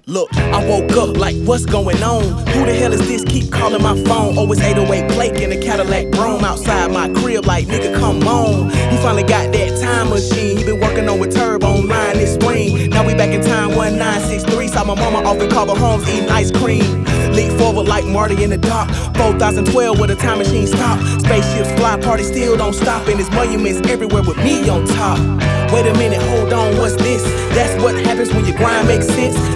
Look, I woke up like, what's going on? Who the hell is this? Keep calling my phone. Oh, it's 808 Blake in a Cadillac Brougham outside my crib like, nigga, come on. He finally got that time machine. He been working on with Turb online this spring. Now we back in time 1963. Saw my mama off in Cobble Homes eating ice cream. Leap forward like Marty in the dark. 4012 where the time machine stopped. Spaceships fly, party still don't stop. And there's monuments everywhere with me on top. Wait a minute, hold on, what's this? That's what happens when your grind makes sense.